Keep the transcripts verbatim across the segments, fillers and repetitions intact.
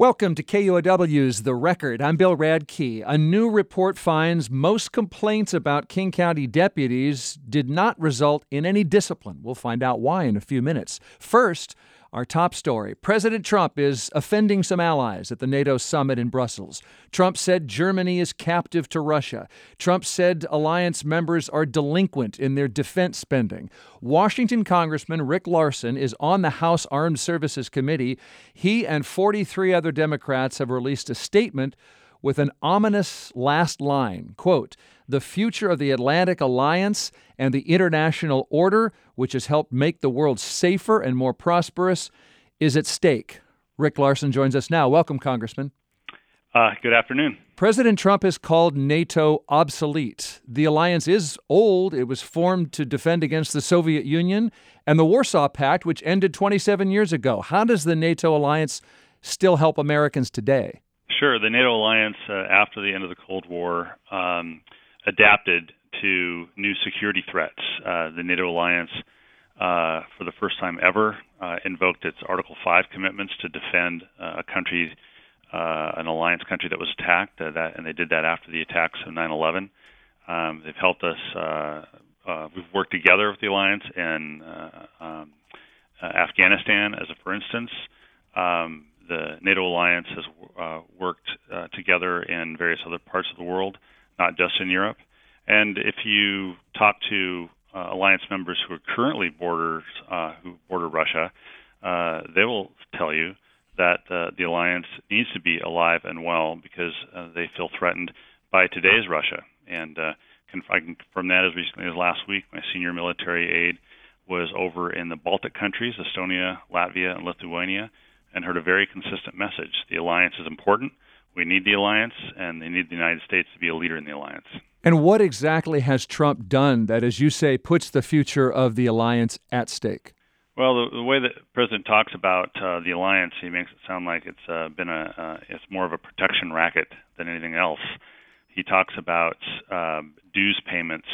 Welcome to K U O W's The Record. I'm Bill Radke. A new report finds most complaints about King County deputies did not result in any discipline. We'll find out why in a few minutes. First, our top story. President Trump is offending some allies at the NATO summit in Brussels. Trump said Germany is captive to Russia. Trump said alliance members are delinquent in their defense spending. Washington Congressman Rick Larsen is on the House Armed Services Committee. He and forty-three other Democrats have released a statement with an ominous last line, quote, "The future of the Atlantic Alliance and the international order, which has helped make the world safer and more prosperous, is at stake." Rick Larsen joins us now. Welcome, Congressman. Uh, good afternoon. President Trump has called NATO obsolete. The alliance is old. It was formed to defend against the Soviet Union and the Warsaw Pact, which ended twenty-seven years ago. How does the NATO alliance still help Americans today? Sure. The NATO alliance, uh, after the end of the Cold War, um, adapted to new security threats. Uh, the NATO alliance, uh, for the first time ever, uh, invoked its Article five commitments to defend uh, a country, uh, an alliance country that was attacked, uh, that, and they did that after the attacks of nine eleven. Um, they've helped us. Uh, uh, we've worked together with the alliance in uh, um, uh, Afghanistan, as a for instance. Um, The NATO alliance has uh, worked uh, together in various other parts of the world, not just in Europe. And if you talk to uh, alliance members who are currently borders, uh, who border Russia, uh, they will tell you that uh, the alliance needs to be alive and well because uh, they feel threatened by today's Russia. And uh, can, I can confirm that as recently as last week. My senior military aide was over in the Baltic countries, Estonia, Latvia, and Lithuania, and heard a very consistent message. The alliance is important. We need the alliance, and they need the United States to be a leader in the alliance. And what exactly has Trump done that, as you say, puts the future of the alliance at stake? Well, the, the way that the president talks about uh, the alliance, he makes it sound like it's uh, been a uh, it's more of a protection racket than anything else. He talks about uh, dues payments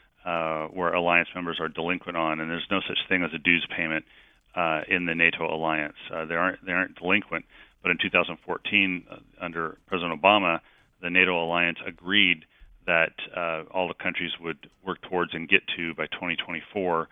uh, where alliance members are delinquent on, and there's no such thing as a dues payment Uh, in the NATO alliance. Uh, they aren't they aren't delinquent, but in two thousand fourteen, uh, under President Obama, the NATO alliance agreed that uh, all the countries would work towards and get to by twenty twenty-four,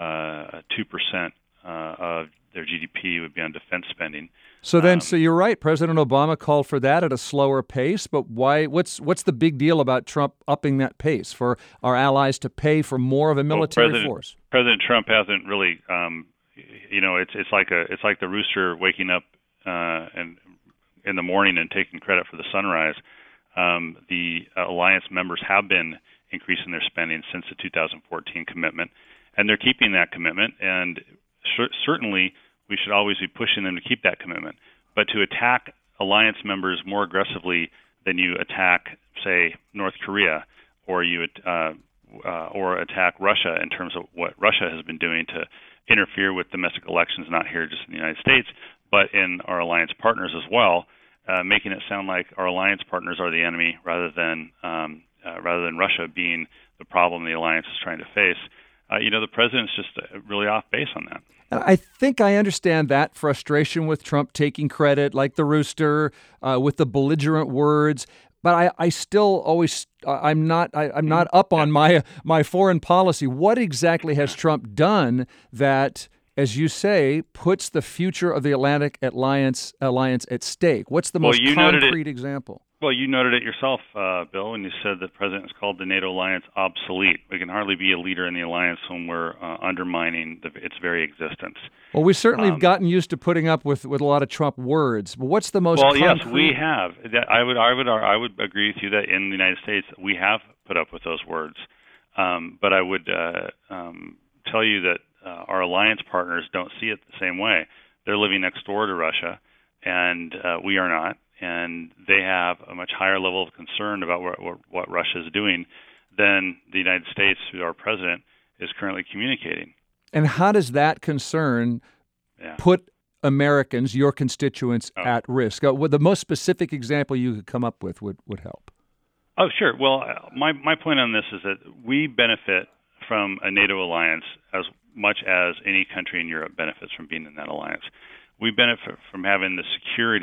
uh, two percent uh, of their G D P would be on defense spending. So then, um, so you're right. President Obama called for that at a slower pace, but why? What's what's the big deal about Trump upping that pace for our allies to pay for more of a military well, President, force? President Trump hasn't really. Um, You know, it's it's like a it's like the rooster waking up uh, and in the morning and taking credit for the sunrise. Um, the uh, alliance members have been increasing their spending since the two thousand fourteen commitment, and they're keeping that commitment. And cer- certainly, we should always be pushing them to keep that commitment. But to attack alliance members more aggressively than you attack, say, North Korea, or you uh, uh, or attack Russia in terms of what Russia has been doing to interfere with domestic elections, not here just in the United States, but in our alliance partners as well, uh, making it sound like our alliance partners are the enemy rather than um, uh, rather than Russia being the problem the alliance is trying to face. Uh, you know, the president's just really off base on that. I think I understand that frustration with Trump taking credit, like the rooster, uh, with the belligerent words. But I, I still always, I'm not, I, I'm not up on my my foreign policy. What exactly has Trump done that, as you say, puts the future of the Atlantic Alliance alliance at stake? What's the well, most you concrete it, example? Well, you noted it yourself, uh, Bill, when you said the president has called the NATO alliance obsolete. We can hardly be a leader in the alliance when we're uh, undermining the, its very existence. Well, we certainly um, have gotten used to putting up with, with a lot of Trump words. But what's the most well, concrete? yes, we have. I would, I would, I would agree with you that in the United States we have put up with those words. Um, but I would uh, um, tell you that uh, our alliance partners don't see it the same way. They're living next door to Russia, and uh, we are not. And they have a much higher level of concern about what, what, what Russia is doing than the United States, through our president, is currently communicating. And how does that concern yeah. put Americans, your constituents, oh. at risk? Uh, the most specific example you could come up with would, would help. Oh, sure. Well, my, my point on this is that we benefit from a NATO alliance as much as any country in Europe benefits from being in that alliance. We benefit from having the security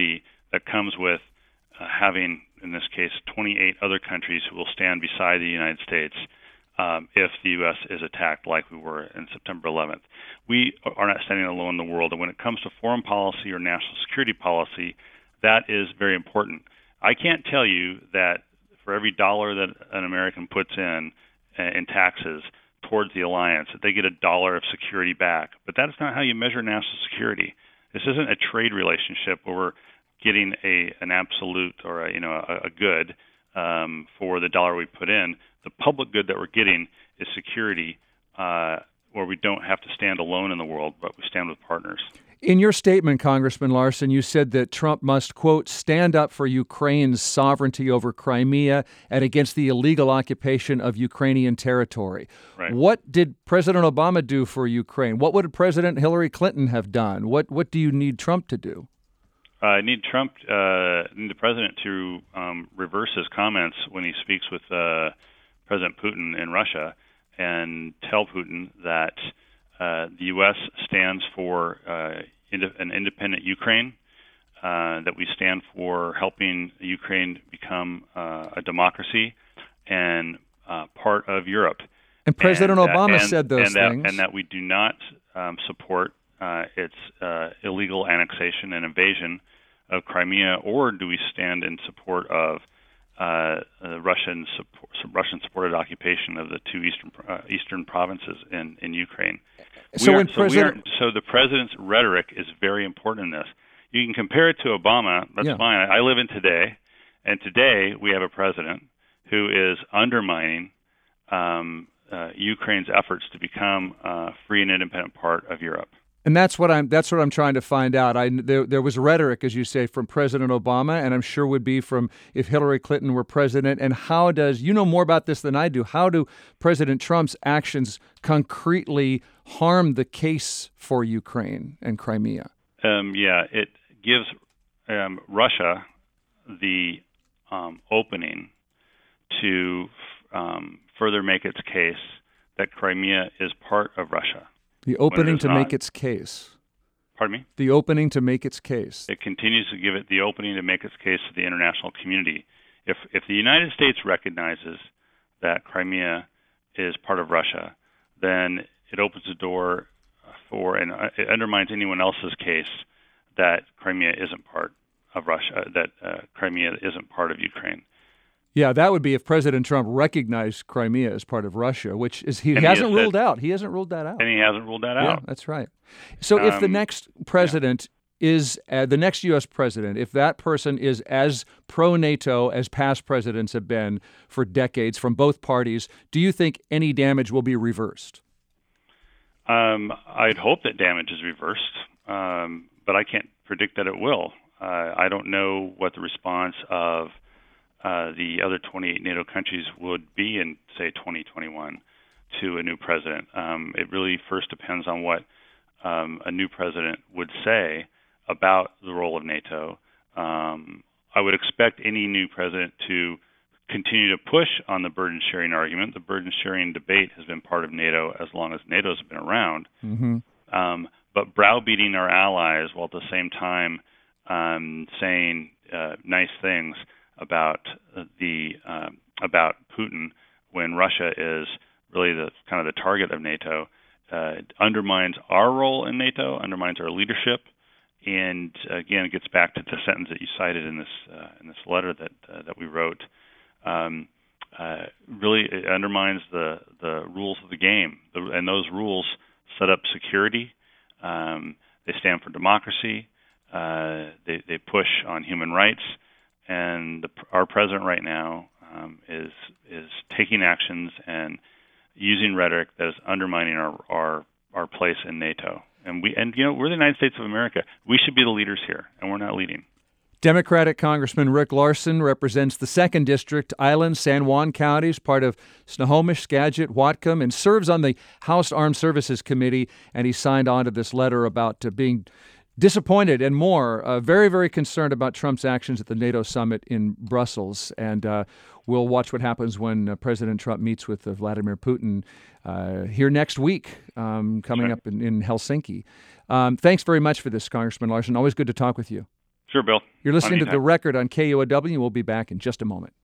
that comes with uh, having, in this case, twenty-eight other countries who will stand beside the United States um, if the U S is attacked like we were in September eleventh. We are not standing alone in the world, and when it comes to foreign policy or national security policy, that is very important. I can't tell you that for every dollar that an American puts in uh, in taxes towards the alliance, that they get a dollar of security back. But that's not how you measure national security. This isn't a trade relationship where we're getting a an absolute or a, you know a, a good um, for the dollar we put in. The public good that we're getting is security, uh, where we don't have to stand alone in the world, but we stand with partners. In your statement, Congressman Larson, you said that Trump must, quote, stand up for Ukraine's sovereignty over Crimea and against the illegal occupation of Ukrainian territory. Right. What did President Obama do for Ukraine? What would President Hillary Clinton have done? What what do you need Trump to do? I uh, need Trump, uh, need the president to um, reverse his comments when he speaks with uh, President Putin in Russia and tell Putin that uh, the U S stands for uh, ind- an independent Ukraine, uh, that we stand for helping Ukraine become uh, a democracy and uh, part of Europe. And President and, Obama uh, and, said those and that, things. And that we do not um, support uh, its uh, illegal annexation and invasion of Crimea, or do we stand in support of uh, uh, Russian support, Russian supported occupation of the two eastern uh, eastern provinces in, in Ukraine? So, we when are, President... so, we are, so the president's rhetoric is very important in this. You can compare it to Obama. That's yeah. fine. I live in today, and today we have a president who is undermining um, uh, Ukraine's efforts to become a free and independent part of Europe. And that's what I'm. That's what I'm trying to find out. I there, there was rhetoric, as you say, from President Obama, and I'm sure would be from if Hillary Clinton were president. And how does you know more about this than I do? How do President Trump's actions concretely harm the case for Ukraine and Crimea? Um, yeah, it gives um, Russia the um, opening to um, further make its case that Crimea is part of Russia. The opening to not. make its case. Pardon me? The opening to make its case. It continues to give it the opening to make its case to the international community. If if the United States recognizes that Crimea is part of Russia, then it opens the door for, and it undermines anyone else's case that Crimea isn't part of Russia, that uh, Crimea isn't part of Ukraine. Yeah, that would be if President Trump recognized Crimea as part of Russia, which is he and hasn't he has ruled said, out. He hasn't ruled that out. And he hasn't ruled that yeah, out. That's right. So if the Um, next president yeah. is uh, the next U S president, if that person is as pro-NATO as past presidents have been for decades from both parties, do you think any damage will be reversed? Um, I'd hope that damage is reversed, um, but I can't predict that it will. Uh, I don't know what the response of Uh, the other twenty-eight NATO countries would be in, say, twenty twenty-one to a new president. Um, it really first depends on what um, a new president would say about the role of NATO. Um, I would expect any new president to continue to push on the burden-sharing argument. The burden-sharing debate has been part of NATO as long as NATO's been around. Mm-hmm. Um, but browbeating our allies while at the same time um, saying uh, nice things about the um, about Putin when Russia is really the kind of the target of NATO, uh, it undermines our role in NATO, undermines our leadership, and again, it gets back to the sentence that you cited in this uh, in this letter that uh, that we wrote. Um, uh, really, it undermines the the rules of the game, the, and those rules set up security. Um, they stand for democracy. Uh, they they push on human rights. And the, our president right now um, is is taking actions and using rhetoric that is undermining our, our our place in NATO. And we and you know we're the United States of America. We should be the leaders here, and we're not leading. Democratic Congressman Rick Larson represents the second District, Island, San Juan counties, part of Snohomish, Skagit, Whatcom, and serves on the House Armed Services Committee. And he signed on to this letter about uh, being disappointed and more, uh, very, very concerned about Trump's actions at the NATO summit in Brussels. And uh, we'll watch what happens when uh, President Trump meets with uh, Vladimir Putin uh, here next week, um, coming sure. up in, in Helsinki. Um, thanks very much for this, Congressman Larson. Always good to talk with you. Sure, Bill. You're listening to Anytime. The Record on K U O W. We'll be back in just a moment.